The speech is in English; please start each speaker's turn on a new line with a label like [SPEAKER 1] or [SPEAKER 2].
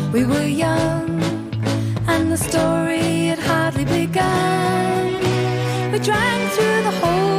[SPEAKER 1] We were young, and the story had hardly begun. We drank through the whole